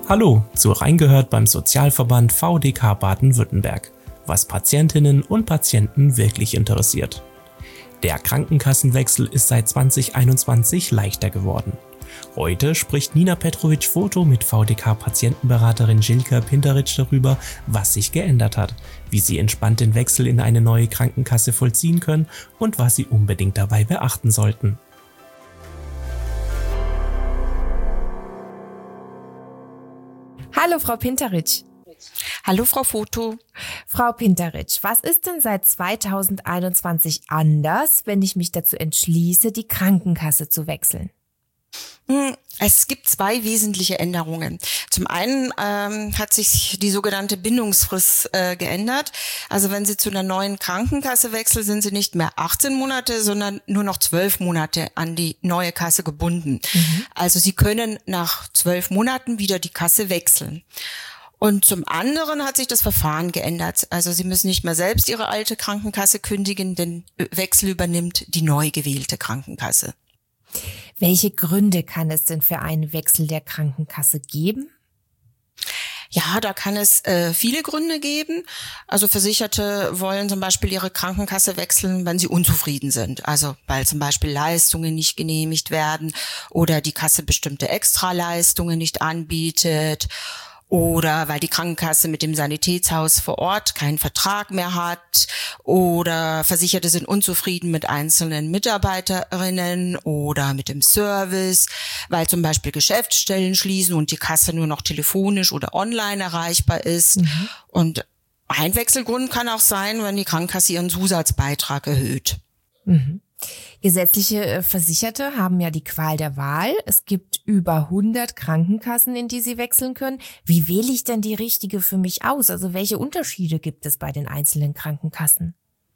Hallo zu Reingehört beim Sozialverband VDK Baden-Württemberg, was Patientinnen und Patienten wirklich interessiert. Der Krankenkassenwechsel ist seit 2021 leichter geworden. Heute spricht Nina Petrovic-Foto mit VDK-Patientenberaterin Žilka Pinterič darüber, was sich geändert hat, wie sie entspannt den Wechsel in eine neue Krankenkasse vollziehen können und was sie unbedingt dabei beachten sollten. Hallo Frau Pinterič. Hallo Frau Foto. Frau Pinterič, was ist denn seit 2021 anders, wenn ich mich dazu entschließe, die Krankenkasse zu wechseln? Es gibt zwei wesentliche Änderungen. Zum einen hat sich die sogenannte Bindungsfrist geändert. Also wenn Sie zu einer neuen Krankenkasse wechseln, sind Sie nicht mehr 18 Monate, sondern nur noch 12 Monate an die neue Kasse gebunden. Also Sie können nach 12 Monaten wieder die Kasse wechseln. Und zum anderen hat sich das Verfahren geändert. Also Sie müssen nicht mehr selbst Ihre alte Krankenkasse kündigen, den Wechsel übernimmt die neu gewählte Krankenkasse. Welche Gründe kann es denn für einen Wechsel der Krankenkasse geben? Ja, da kann es viele Gründe geben. Also Versicherte wollen zum Beispiel ihre Krankenkasse wechseln, wenn sie unzufrieden sind. Also weil zum Beispiel Leistungen nicht genehmigt werden oder die Kasse bestimmte Extraleistungen nicht anbietet. Oder weil die Krankenkasse mit dem Sanitätshaus vor Ort keinen Vertrag mehr hat. Oder Versicherte sind unzufrieden mit einzelnen Mitarbeiterinnen oder mit dem Service, weil zum Beispiel Geschäftsstellen schließen und die Kasse nur noch telefonisch oder online erreichbar ist. Und ein Wechselgrund kann auch sein, wenn die Krankenkasse ihren Zusatzbeitrag erhöht. Gesetzliche Versicherte haben ja die Qual der Wahl. Es gibt über 100 Krankenkassen, in die sie wechseln können. Wie wähle ich denn die richtige für mich aus? Also welche Unterschiede gibt es bei den einzelnen Krankenkassen?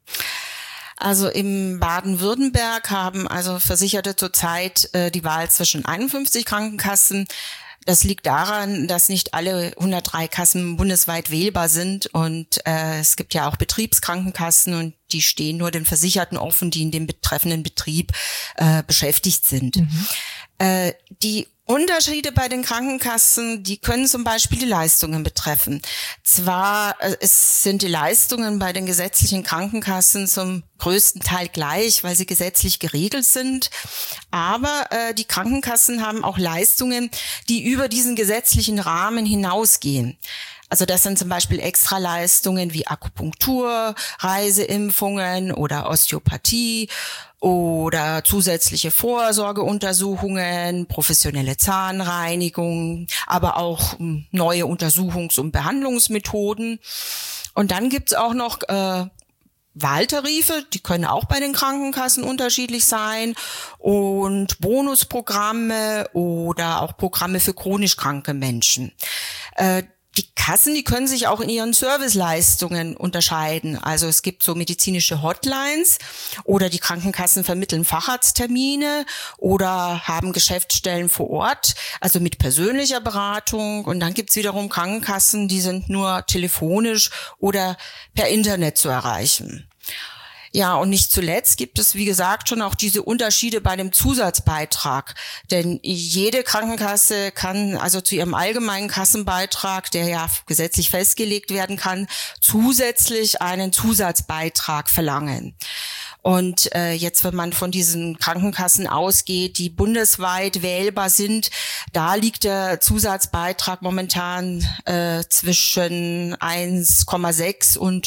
Also im Baden-Württemberg haben also Versicherte zurzeit die Wahl zwischen 51 Krankenkassen. Das liegt daran, dass nicht alle 103 Kassen bundesweit wählbar sind und es gibt ja auch Betriebskrankenkassen und die stehen nur den Versicherten offen, die in dem betreffenden Betrieb beschäftigt sind. Die Unterschiede bei den Krankenkassen, die können zum Beispiel die Leistungen betreffen. Zwar sind die Leistungen bei den gesetzlichen Krankenkassen zum größten Teil gleich, weil sie gesetzlich geregelt sind, aber die Krankenkassen haben auch Leistungen, die über diesen gesetzlichen Rahmen hinausgehen. Also das sind zum Beispiel Extraleistungen wie Akupunktur, Reiseimpfungen oder Osteopathie oder zusätzliche Vorsorgeuntersuchungen, professionelle Zahnreinigung, aber auch neue Untersuchungs- und Behandlungsmethoden. Und dann gibt's auch noch Wahltarife, die können auch bei den Krankenkassen unterschiedlich sein und Bonusprogramme oder auch Programme für chronisch kranke Menschen. Die Kassen, die können sich auch in ihren Serviceleistungen unterscheiden. Also es gibt so medizinische Hotlines oder die Krankenkassen vermitteln Facharzttermine oder haben Geschäftsstellen vor Ort, also mit persönlicher Beratung. Und dann gibt's wiederum Krankenkassen, die sind nur telefonisch oder per Internet zu erreichen. Ja, und nicht zuletzt gibt es, wie gesagt, schon auch diese Unterschiede bei dem Zusatzbeitrag. Denn jede Krankenkasse kann also zu ihrem allgemeinen Kassenbeitrag, der ja gesetzlich festgelegt werden kann, zusätzlich einen Zusatzbeitrag verlangen. Und jetzt, wenn man von diesen Krankenkassen ausgeht, die bundesweit wählbar sind, da liegt der Zusatzbeitrag momentan zwischen 1,6 und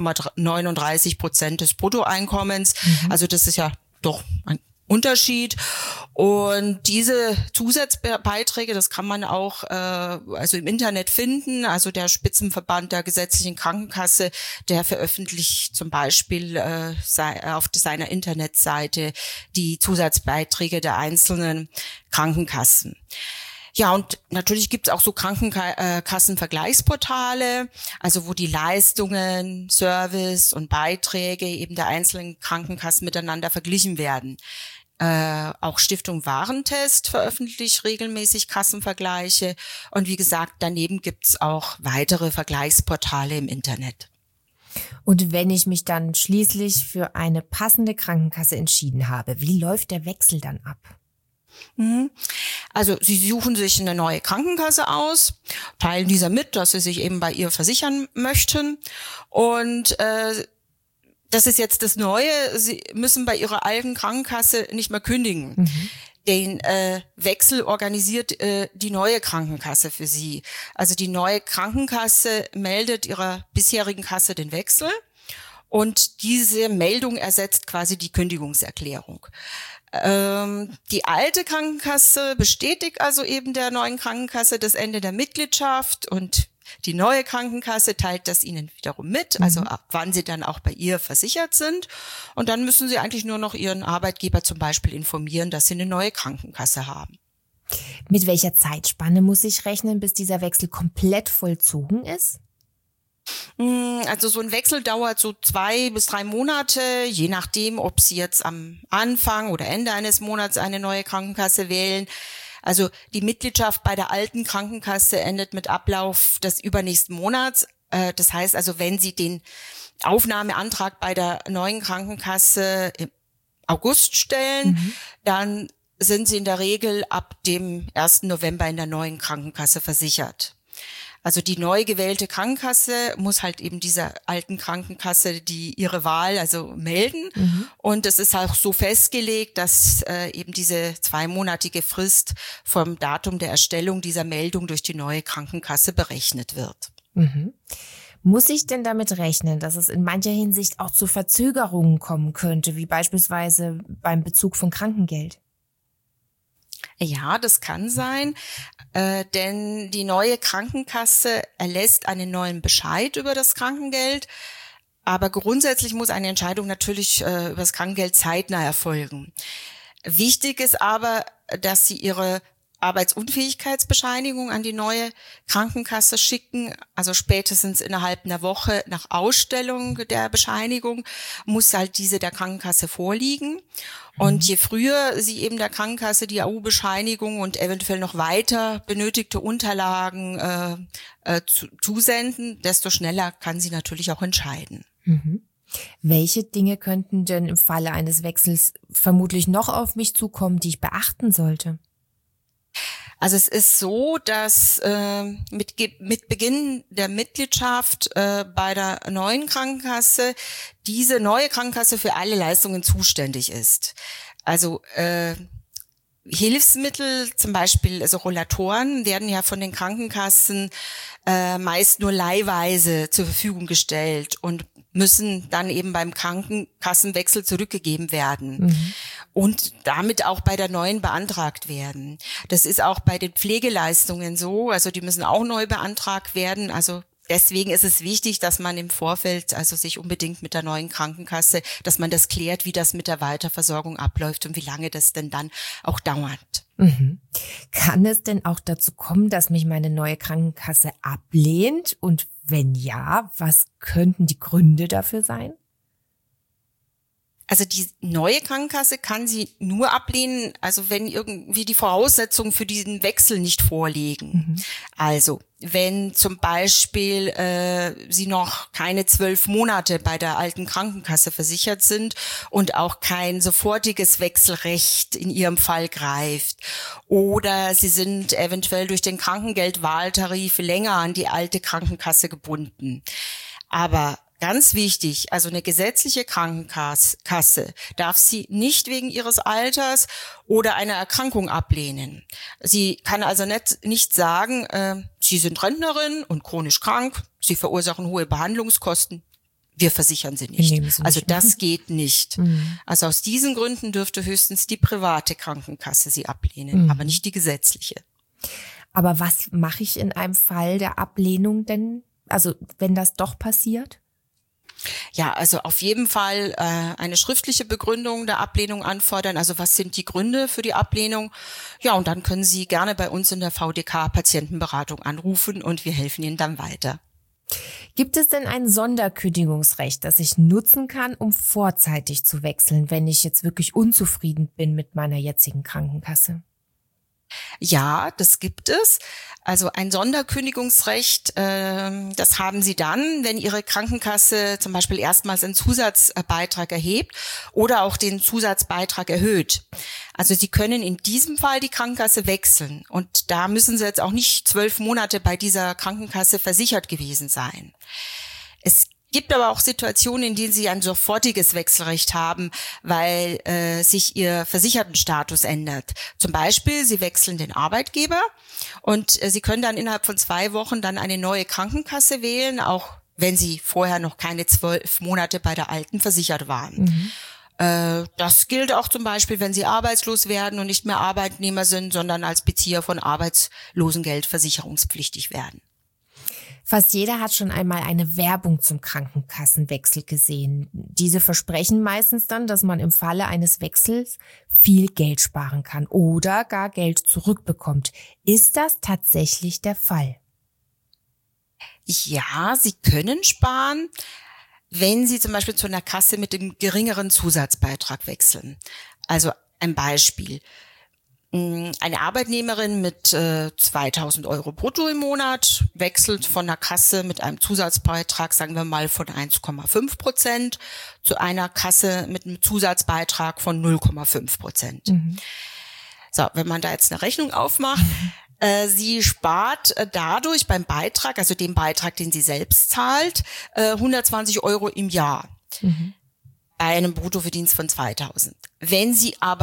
0,39% des Bruttoeinkommens. Also das ist ja doch ein Unterschied. Und diese Zusatzbeiträge, das kann man auch also im Internet finden. Also der Spitzenverband der gesetzlichen Krankenkasse, der veröffentlicht zum Beispiel auf seiner Internetseite die Zusatzbeiträge der einzelnen Krankenkassen. Ja, und natürlich gibt's auch so Krankenkassenvergleichsportale, also wo die Leistungen, Service und Beiträge eben der einzelnen Krankenkassen miteinander verglichen werden. Auch Stiftung Warentest veröffentlicht regelmäßig Kassenvergleiche und wie gesagt, daneben gibt's auch weitere Vergleichsportale im Internet. Und wenn ich mich dann schließlich für eine passende Krankenkasse entschieden habe, wie läuft der Wechsel dann ab? Also Sie suchen sich eine neue Krankenkasse aus, teilen dieser mit, dass Sie sich eben bei ihr versichern möchten. Und das ist jetzt das Neue. Sie müssen bei Ihrer alten Krankenkasse nicht mehr kündigen. Mhm. Den Wechsel organisiert die neue Krankenkasse für Sie. Also die neue Krankenkasse meldet Ihrer bisherigen Kasse den Wechsel und diese Meldung ersetzt quasi die Kündigungserklärung. Die alte Krankenkasse bestätigt also eben der neuen Krankenkasse das Ende der Mitgliedschaft und die neue Krankenkasse teilt das Ihnen wiederum mit, also ab wann Sie dann auch bei ihr versichert sind. Und dann müssen Sie eigentlich nur noch Ihren Arbeitgeber zum Beispiel informieren, dass Sie eine neue Krankenkasse haben. Mit welcher Zeitspanne muss ich rechnen, bis dieser Wechsel komplett vollzogen ist? Also so ein Wechsel dauert so 2 bis 3 Monate, je nachdem, ob Sie jetzt am Anfang oder Ende eines Monats eine neue Krankenkasse wählen. Also die Mitgliedschaft bei der alten Krankenkasse endet mit Ablauf des übernächsten Monats. Das heißt also, wenn Sie den Aufnahmeantrag bei der neuen Krankenkasse im August stellen, dann sind Sie in der Regel ab dem 1. November in der neuen Krankenkasse versichert. Also die neu gewählte Krankenkasse muss halt eben dieser alten Krankenkasse ihre Wahl also melden. Und es ist auch so festgelegt, dass eben diese 2-monatige Frist vom Datum der Erstellung dieser Meldung durch die neue Krankenkasse berechnet wird. Muss ich denn damit rechnen, dass es in mancher Hinsicht auch zu Verzögerungen kommen könnte, wie beispielsweise beim Bezug von Krankengeld? Ja, das kann sein, denn die neue Krankenkasse erlässt einen neuen Bescheid über das Krankengeld, aber grundsätzlich muss eine Entscheidung natürlich über das Krankengeld zeitnah erfolgen. Wichtig ist aber, dass Sie Ihre Arbeitsunfähigkeitsbescheinigung an die neue Krankenkasse schicken, also spätestens innerhalb einer Woche nach Ausstellung der Bescheinigung muss halt diese der Krankenkasse vorliegen. Und je früher Sie eben der Krankenkasse die AU-Bescheinigung und eventuell noch weiter benötigte Unterlagen zusenden, desto schneller kann sie natürlich auch entscheiden. Welche Dinge könnten denn im Falle eines Wechsels vermutlich noch auf mich zukommen, die ich beachten sollte? Also es ist so, dass mit Beginn der Mitgliedschaft bei der neuen Krankenkasse diese neue Krankenkasse für alle Leistungen zuständig ist. Also Hilfsmittel, zum Beispiel also Rollatoren, werden ja von den Krankenkassen meist nur leihweise zur Verfügung gestellt und müssen dann eben beim Krankenkassenwechsel zurückgegeben werden und damit auch bei der neuen beantragt werden. Das ist auch bei den Pflegeleistungen so, also die müssen auch neu beantragt werden, also deswegen ist es wichtig, dass man im Vorfeld also sich unbedingt mit der neuen Krankenkasse, dass man das klärt, wie das mit der Weiterversorgung abläuft und wie lange das denn dann auch dauert. Kann es denn auch dazu kommen, dass mich meine neue Krankenkasse ablehnt? Und wenn ja, was könnten die Gründe dafür sein? Also die neue Krankenkasse kann sie nur ablehnen, also wenn irgendwie die Voraussetzungen für diesen Wechsel nicht vorliegen. Also wenn zum Beispiel Sie noch keine 12 Monate bei der alten Krankenkasse versichert sind und auch kein sofortiges Wechselrecht in Ihrem Fall greift oder Sie sind eventuell durch den Krankengeldwahltarif länger an die alte Krankenkasse gebunden. Aber ganz wichtig, also eine gesetzliche Krankenkasse darf Sie nicht wegen Ihres Alters oder einer Erkrankung ablehnen. Sie kann also nicht sagen, Sie sind Rentnerin und chronisch krank, Sie verursachen hohe Behandlungskosten, wir versichern Sie nicht. Also das geht nicht. Also aus diesen Gründen dürfte höchstens die private Krankenkasse Sie ablehnen, aber nicht die gesetzliche. Aber was mache ich in einem Fall der Ablehnung denn, also wenn das doch passiert? Ja, also auf jeden Fall eine schriftliche Begründung der Ablehnung anfordern. Also was sind die Gründe für die Ablehnung? Ja, und dann können Sie gerne bei uns in der VDK Patientenberatung anrufen und wir helfen Ihnen dann weiter. Gibt es denn ein Sonderkündigungsrecht, das ich nutzen kann, um vorzeitig zu wechseln, wenn ich jetzt wirklich unzufrieden bin mit meiner jetzigen Krankenkasse? Ja, das gibt es. Also ein Sonderkündigungsrecht, das haben Sie dann, wenn Ihre Krankenkasse zum Beispiel erstmals einen Zusatzbeitrag erhebt oder auch den Zusatzbeitrag erhöht. Also Sie können in diesem Fall die Krankenkasse wechseln und da müssen Sie jetzt auch nicht 12 Monate bei dieser Krankenkasse versichert gewesen sein. Es gibt aber auch Situationen, in denen Sie ein sofortiges Wechselrecht haben, weil sich Ihr Versichertenstatus ändert. Zum Beispiel, Sie wechseln den Arbeitgeber und Sie können dann innerhalb von 2 Wochen dann eine neue Krankenkasse wählen, auch wenn Sie vorher noch keine 12 Monate bei der alten versichert waren. Das gilt auch zum Beispiel, wenn Sie arbeitslos werden und nicht mehr Arbeitnehmer sind, sondern als Bezieher von Arbeitslosengeld versicherungspflichtig werden. Fast jeder hat schon einmal eine Werbung zum Krankenkassenwechsel gesehen. Diese versprechen meistens dann, dass man im Falle eines Wechsels viel Geld sparen kann oder gar Geld zurückbekommt. Ist das tatsächlich der Fall? Ja, Sie können sparen, wenn Sie zum Beispiel zu einer Kasse mit dem geringeren Zusatzbeitrag wechseln. Also ein Beispiel. Eine Arbeitnehmerin mit 2.000 Euro brutto im Monat wechselt von einer Kasse mit einem Zusatzbeitrag, sagen wir mal von 1,5% zu einer Kasse mit einem Zusatzbeitrag von 0,5%. So, wenn man da jetzt eine Rechnung aufmacht, sie spart dadurch beim Beitrag, also dem Beitrag, den sie selbst zahlt, 120 Euro im Jahr. Bei einem Bruttoverdienst von 2.000. Wenn sie aber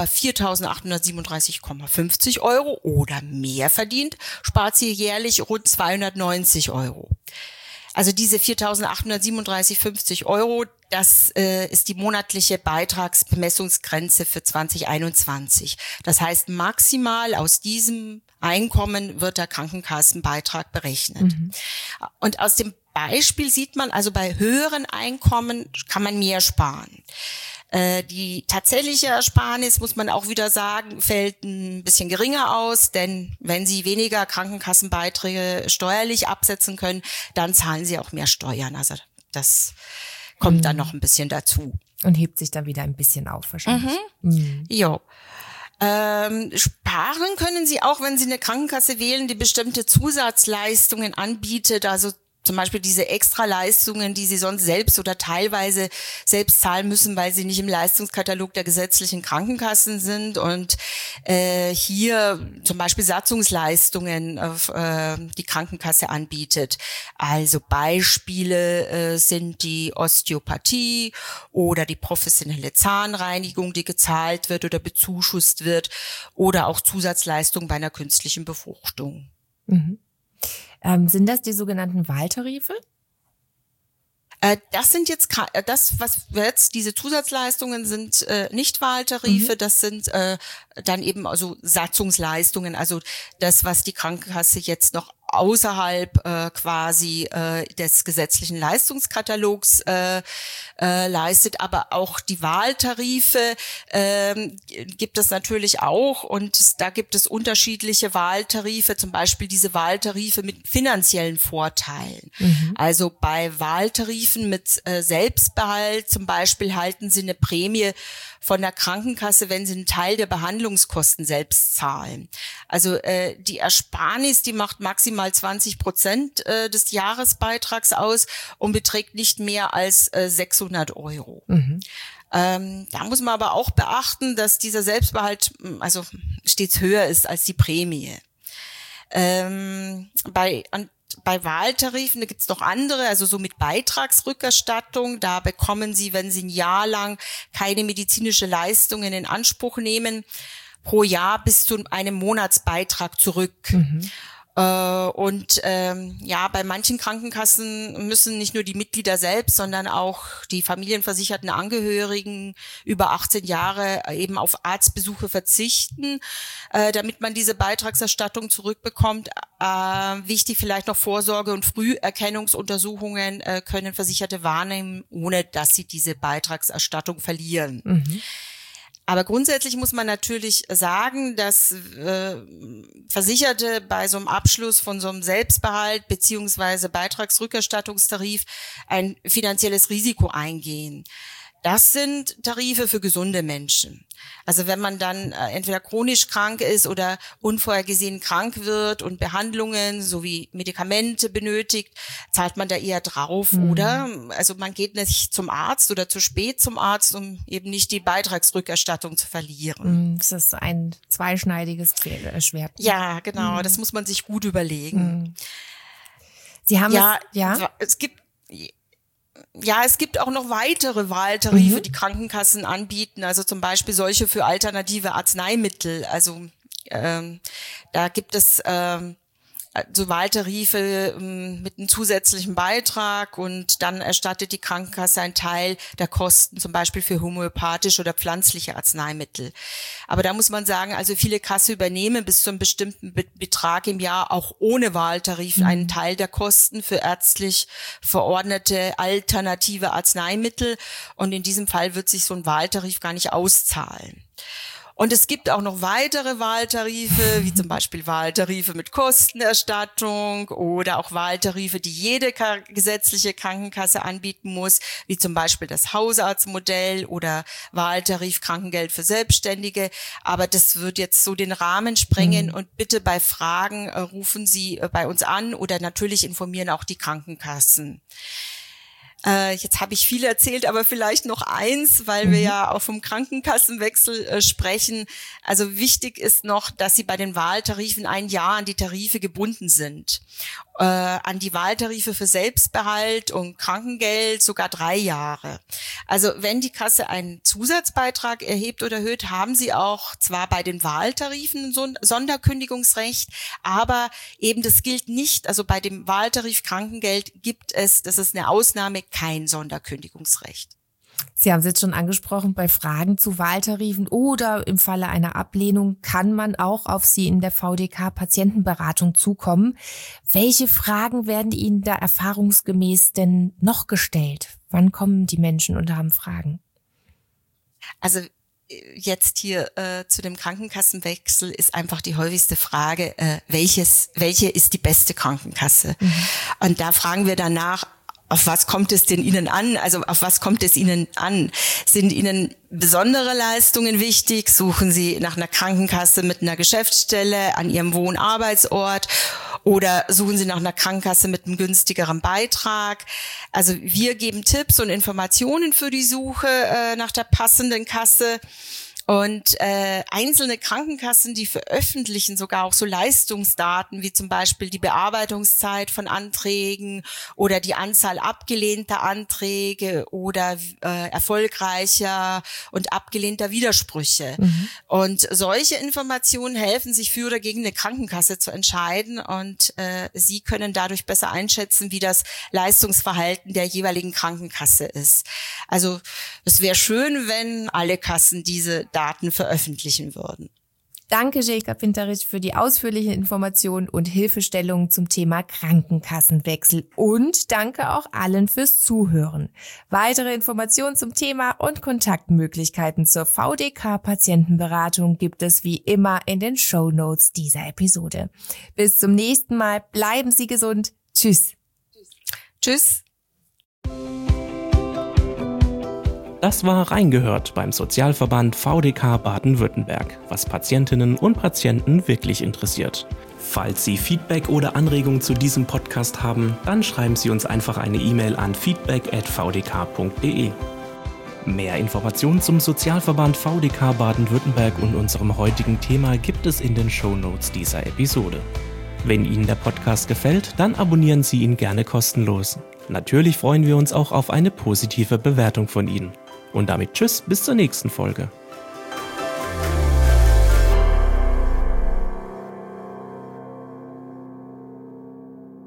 4.837,50 Euro oder mehr verdient, spart sie jährlich rund 290 Euro. Also diese 4.837,50 Euro, das ist die monatliche Beitragsbemessungsgrenze für 2021. Das heißt, maximal aus diesem Einkommen wird der Krankenkassenbeitrag berechnet. Und aus dem Beispiel sieht man, also bei höheren Einkommen kann man mehr sparen. Die tatsächliche Ersparnis, muss man auch wieder sagen, fällt ein bisschen geringer aus, denn wenn Sie weniger Krankenkassenbeiträge steuerlich absetzen können, dann zahlen Sie auch mehr Steuern. Also das kommt dann noch ein bisschen dazu. Und hebt sich dann wieder ein bisschen auf wahrscheinlich. Jo. Sparen können Sie auch, wenn Sie eine Krankenkasse wählen, die bestimmte Zusatzleistungen anbietet, also zum Beispiel diese Extraleistungen, die Sie sonst selbst oder teilweise selbst zahlen müssen, weil sie nicht im Leistungskatalog der gesetzlichen Krankenkassen sind und hier zum Beispiel Satzungsleistungen die Krankenkasse anbietet. Also Beispiele sind die Osteopathie oder die professionelle Zahnreinigung, die gezahlt wird oder bezuschusst wird oder auch Zusatzleistungen bei einer künstlichen Befruchtung. Sind das die sogenannten Wahltarife? Das sind jetzt, diese Zusatzleistungen sind nicht Wahltarife, das sind dann eben also Satzungsleistungen, also das, was die Krankenkasse jetzt noch außerhalb quasi des gesetzlichen Leistungskatalogs leistet, aber auch die Wahltarife gibt es natürlich auch und da gibt es unterschiedliche Wahltarife, zum Beispiel diese Wahltarife mit finanziellen Vorteilen. Also bei Wahltarifen mit Selbstbehalt zum Beispiel halten Sie eine Prämie von der Krankenkasse, wenn Sie einen Teil der Behandlungskosten selbst zahlen. Also die Ersparnis, die macht maximal 20% des Jahresbeitrags aus und beträgt nicht mehr als 600 Euro. Da muss man aber auch beachten, dass dieser Selbstbehalt also stets höher ist als die Prämie. Bei Wahltarifen, da gibt's noch andere, also so mit Beitragsrückerstattung, da bekommen Sie, wenn Sie ein Jahr lang keine medizinische Leistungen in Anspruch nehmen, pro Jahr bis zu einem Monatsbeitrag zurück. Und bei manchen Krankenkassen müssen nicht nur die Mitglieder selbst, sondern auch die familienversicherten Angehörigen über 18 Jahre eben auf Arztbesuche verzichten, damit man diese Beitragserstattung zurückbekommt. Wichtig vielleicht noch Vorsorge- und Früherkennungsuntersuchungen können Versicherte wahrnehmen, ohne dass sie diese Beitragserstattung verlieren. Aber grundsätzlich muss man natürlich sagen, dass Versicherte bei so einem Abschluss von so einem Selbstbehalt beziehungsweise Beitragsrückerstattungstarif ein finanzielles Risiko eingehen. Das sind Tarife für gesunde Menschen. Also wenn man dann entweder chronisch krank ist oder unvorhergesehen krank wird und Behandlungen sowie Medikamente benötigt, zahlt man da eher drauf. Oder also man geht nicht zum Arzt oder zu spät zum Arzt, um eben nicht die Beitragsrückerstattung zu verlieren. Das ist ein zweischneidiges Schwert. Ja, genau. Das muss man sich gut überlegen. Sie haben es gibt auch noch weitere Wahltarife, die Krankenkassen anbieten, also zum Beispiel solche für alternative Arzneimittel. Also da gibt es so Wahltarife mit einem zusätzlichen Beitrag und dann erstattet die Krankenkasse einen Teil der Kosten, zum Beispiel für homöopathische oder pflanzliche Arzneimittel. Aber da muss man sagen, also viele Kassen übernehmen bis zu einem bestimmten Betrag im Jahr auch ohne Wahltarif einen Teil der Kosten für ärztlich verordnete alternative Arzneimittel und in diesem Fall wird sich so ein Wahltarif gar nicht auszahlen. Und es gibt auch noch weitere Wahltarife, wie zum Beispiel Wahltarife mit Kostenerstattung oder auch Wahltarife, die jede gesetzliche Krankenkasse anbieten muss, wie zum Beispiel das Hausarztmodell oder Wahltarif Krankengeld für Selbstständige. Aber das wird jetzt so den Rahmen sprengen und bitte bei Fragen rufen Sie bei uns an oder natürlich informieren auch die Krankenkassen. Jetzt habe ich viel erzählt, aber vielleicht noch eins, weil wir ja auch vom Krankenkassenwechsel sprechen. Also wichtig ist noch, dass Sie bei den Wahltarifen ein Jahr an die Tarife gebunden sind. An die Wahltarife für Selbstbehalt und Krankengeld sogar 3 Jahre. Also wenn die Kasse einen Zusatzbeitrag erhebt oder erhöht, haben Sie auch zwar bei den Wahltarifen so ein Sonderkündigungsrecht, aber eben das gilt nicht, also bei dem Wahltarif Krankengeld gibt es, das ist eine Ausnahme, kein Sonderkündigungsrecht. Sie haben es jetzt schon angesprochen, bei Fragen zu Wahltarifen oder im Falle einer Ablehnung kann man auch auf Sie in der VDK-Patientenberatung zukommen. Welche Fragen werden Ihnen da erfahrungsgemäß denn noch gestellt? Wann kommen die Menschen und haben Fragen? Also jetzt hier zu dem Krankenkassenwechsel ist einfach die häufigste Frage, welche ist die beste Krankenkasse? Und da fragen wir danach, auf was kommt es denn Ihnen an? Also auf was kommt es Ihnen an? Sind Ihnen besondere Leistungen wichtig? Suchen Sie nach einer Krankenkasse mit einer Geschäftsstelle an Ihrem Wohn-Arbeitsort? Oder suchen Sie nach einer Krankenkasse mit einem günstigeren Beitrag? Also wir geben Tipps und Informationen für die Suche nach der passenden Kasse. Und einzelne Krankenkassen, die veröffentlichen sogar auch so Leistungsdaten, wie zum Beispiel die Bearbeitungszeit von Anträgen oder die Anzahl abgelehnter Anträge oder erfolgreicher und abgelehnter Widersprüche. Und solche Informationen helfen, sich für oder gegen eine Krankenkasse zu entscheiden. Und Sie können dadurch besser einschätzen, wie das Leistungsverhalten der jeweiligen Krankenkasse ist. Also es wäre schön, wenn alle Kassen diese Daten veröffentlichen würden. Danke, Jelka Pinterich, für die ausführlichen Informationen und Hilfestellungen zum Thema Krankenkassenwechsel. Und danke auch allen fürs Zuhören. Weitere Informationen zum Thema und Kontaktmöglichkeiten zur VDK-Patientenberatung gibt es wie immer in den Shownotes dieser Episode. Bis zum nächsten Mal. Bleiben Sie gesund. Tschüss. Tschüss. Das war Reingehört beim Sozialverband VDK Baden-Württemberg, was Patientinnen und Patienten wirklich interessiert. Falls Sie Feedback oder Anregungen zu diesem Podcast haben, dann schreiben Sie uns einfach eine E-Mail an feedback@vdk.de. Mehr Informationen zum Sozialverband VDK Baden-Württemberg und unserem heutigen Thema gibt es in den Shownotes dieser Episode. Wenn Ihnen der Podcast gefällt, dann abonnieren Sie ihn gerne kostenlos. Natürlich freuen wir uns auch auf eine positive Bewertung von Ihnen. Und damit tschüss, bis zur nächsten Folge.